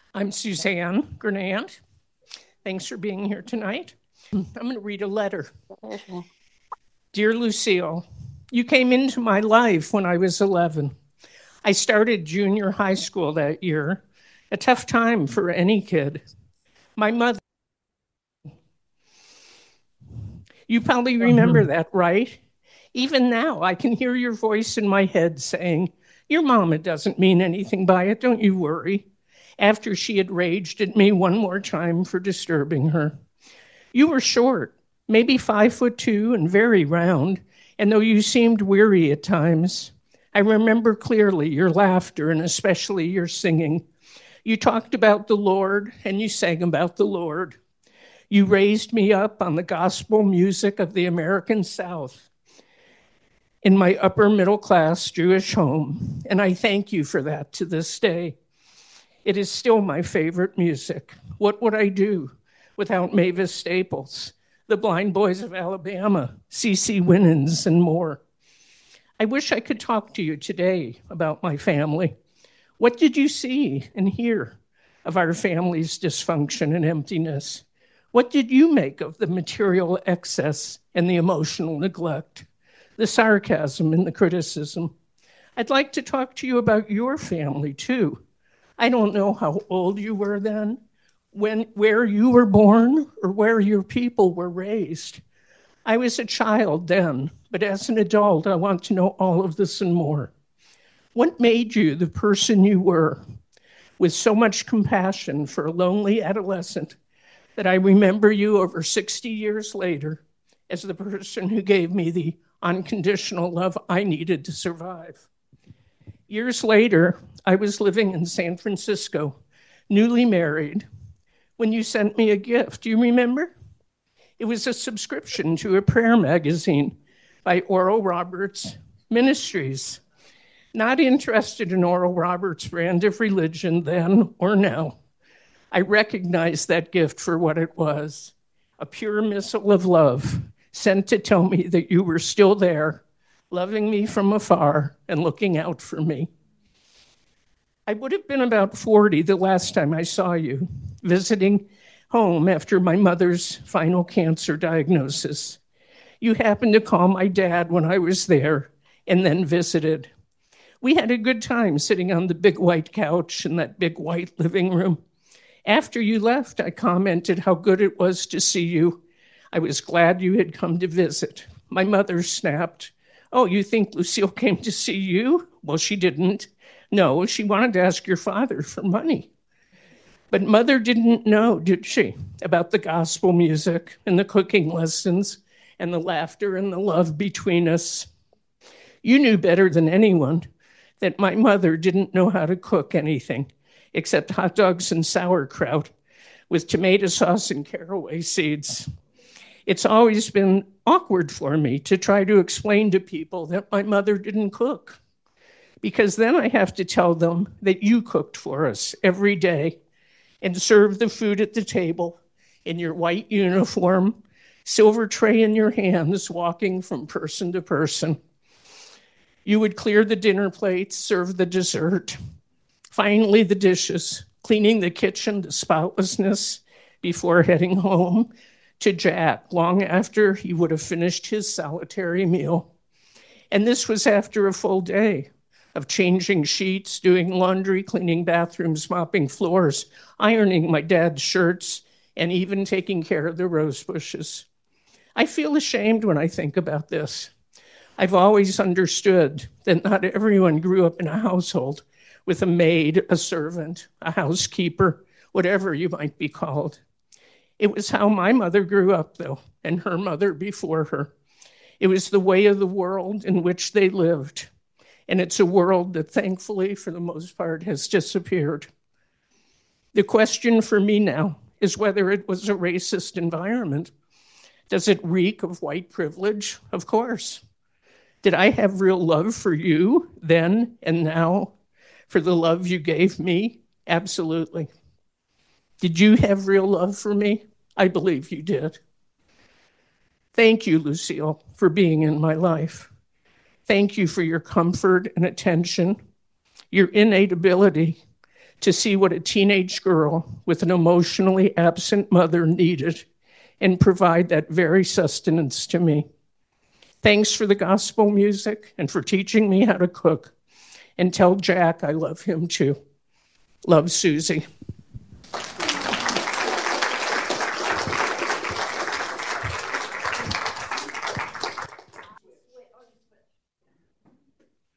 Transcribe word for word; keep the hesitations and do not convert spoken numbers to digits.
I'm Suzanne Grenant. Thanks for being here tonight. I'm going to read a letter. Dear Lucille, you came into my life when I was eleven. I started junior high school that year, a tough time for any kid. My mother, you probably remember that, right? Even now, I can hear your voice in my head saying, your mama doesn't mean anything by it, don't you worry, after she had raged at me one more time for disturbing her. You were short, maybe five foot two and very round, and though you seemed weary at times, I remember clearly your laughter and especially your singing. You talked about the Lord and you sang about the Lord. You raised me up on the gospel music of the American South in my upper middle class Jewish home, and I thank you for that to this day. It is still my favorite music. What would I do without Mavis Staples, the Blind Boys of Alabama, C C Winans, and more? I wish I could talk to you today about my family. What did you see and hear of our family's dysfunction and emptiness? What did you make of the material excess and the emotional neglect, the sarcasm and the criticism? I'd like to talk to you about your family, too. I don't know how old you were then, when, where you were born, or where your people were raised. I was a child then, but as an adult, I want to know all of this and more. What made you the person you were, with so much compassion for a lonely adolescent that I remember you over sixty years later as the person who gave me the unconditional love I needed to survive? Years later, I was living in San Francisco, newly married, when you sent me a gift. Do you remember? It was a subscription to a prayer magazine by Oral Roberts Ministries. Not interested in Oral Roberts' brand of religion then or now. I recognized that gift for what it was, a pure missile of love sent to tell me that you were still there, loving me from afar and looking out for me. I would have been about forty the last time I saw you, visiting home after my mother's final cancer diagnosis. You happened to call my dad when I was there and then visited. We had a good time sitting on the big white couch in that big white living room. After you left, I commented how good it was to see you. I was glad you had come to visit. My mother snapped, "Oh, you think Lucille came to see you?" Well, she didn't. No, she wanted to ask your father for money. But Mother didn't know, did she, about the gospel music and the cooking lessons and the laughter and the love between us. You knew better than anyone that my mother didn't know how to cook anything except hot dogs and sauerkraut with tomato sauce and caraway seeds. It's always been awkward for me to try to explain to people that my mother didn't cook, because then I have to tell them that you cooked for us every day and served the food at the table in your white uniform, silver tray in your hands, walking from person to person. You would clear the dinner plates, serve the dessert, finally the dishes, cleaning the kitchen to spotlessness before heading home to Jack long after he would have finished his solitary meal. And this was after a full day of changing sheets, doing laundry, cleaning bathrooms, mopping floors, ironing my dad's shirts, and even taking care of the rose bushes. I feel ashamed when I think about this. I've always understood that not everyone grew up in a household with a maid, a servant, a housekeeper, whatever you might be called. It was how my mother grew up, though, and her mother before her. It was the way of the world in which they lived. And it's a world that, thankfully, for the most part, has disappeared. The question for me now is whether it was a racist environment. Does it reek of white privilege? Of course. Did I have real love for you then and now, for the love you gave me? Absolutely. Did you have real love for me? I believe you did. Thank you, Lucille, for being in my life. Thank you for your comfort and attention, your innate ability to see what a teenage girl with an emotionally absent mother needed and provide that very sustenance to me. Thanks for the gospel music and for teaching me how to cook. And tell Jack I love him too. Love, Susie.